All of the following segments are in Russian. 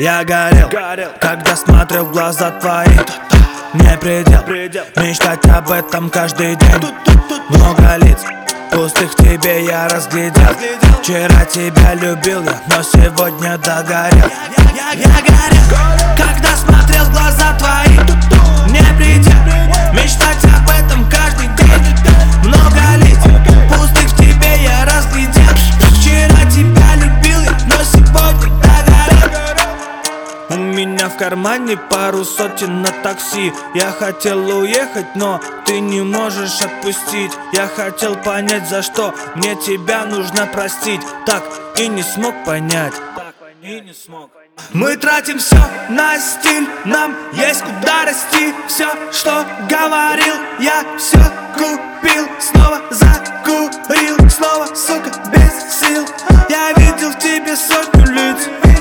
Я горел, когда смотрел в глаза твои. Не предел, мечтать об этом каждый день. Много лиц пустых тебе я разглядел. Вчера тебя любил я, но сегодня догорел. Я горел, когда смотрел в глаза твои. Не предел, мечтать об этом каждый день. Много лиц пустых тебе я разглядел. Вчера тебя любил я, но сегодня догорел. У меня в кармане пару сотен на такси. Я хотел уехать, но ты не можешь отпустить. Я хотел понять, за что мне тебя нужно простить. Так и не смог понять. Мы тратим все на стиль, нам есть куда расти. Все, что говорил, я все купил. Снова закурил, снова, сука, без сил. Я видел в тебе сотню лиц.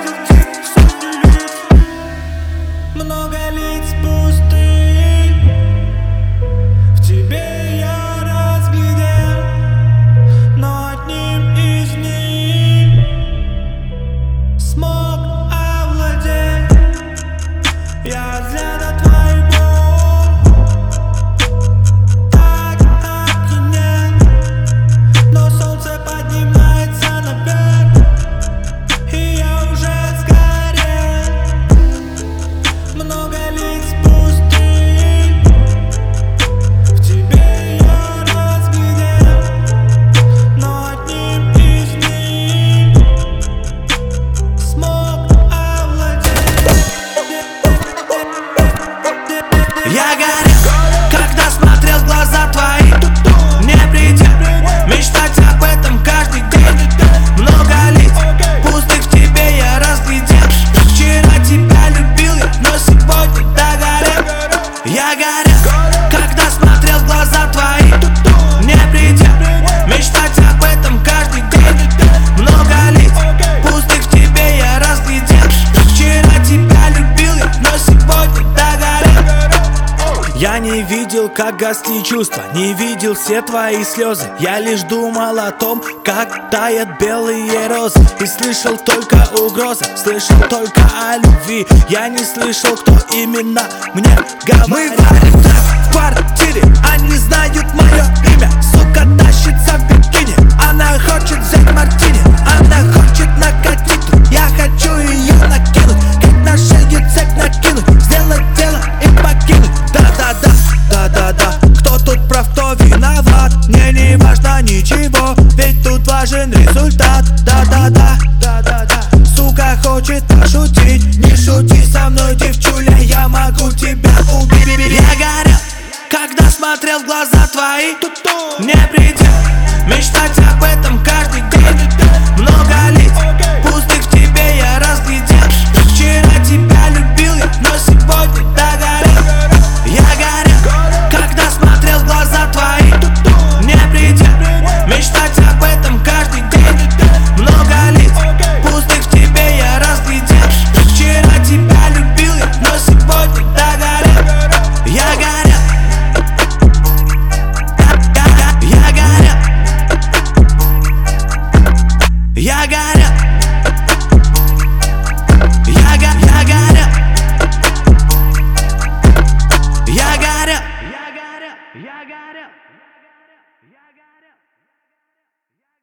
Много лиц пустых, в тебе я разглядел, но одним из них смог овладеть. Я взгляда твоего так опьянел, но солнце поднимается наверх, и я уже сгорел. Много лиц пустых, в тебе я разглядел, но одним из них смог овладеть. Я горел, когда смотрел в глаза твои. Не предел, мечтать об этом каждый день. Много лиц пустых в тебе я разглядел. Вчера тебя любил я, но сегодня догорел. Я горел, когда смотрел в глаза твои. Не предел, мечтать об этом каждый день. Много лиц пустых в тебе я разглядел. Вчера тебя любил я, но сегодня догорел. Я не видел, как гасли чувства, не видел все твои слезы. Я лишь думал о том, как тают белые розы. И слышал только угрозы, слышал только о любви. Я не слышал, кто именно мне говорит. Мы варим трэп в квартире, они знают мое имя. Сука тащится в бикини, она хочет взять мартини. Она хочет накатить, я хочу ее накинуть. Как на шею цепь накинуть, сделать дело и покинуть. Да-да-да, кто тут прав, кто виноват? Мне не важно ничего, ведь тут важен результат. Да-да-да, сука хочет пошутить. Не шути со мной, девчуля, я могу тебя убить. Я горел, когда смотрел в глаза твои. Не предел, мечтать об этом каждый день. Много лиц пустых в тебе я разглядел. Вчера тебя любил я, но сегодня догорел. Я горел, когда смотрел в глаза твои. Не предел, мечтать об этом каждый день. Много лиц пустых в тебе я разглядел. Вчера тебя любил я, но сегодня догорел. Я горел, я горел, я горел, я горел, я горел, я горел.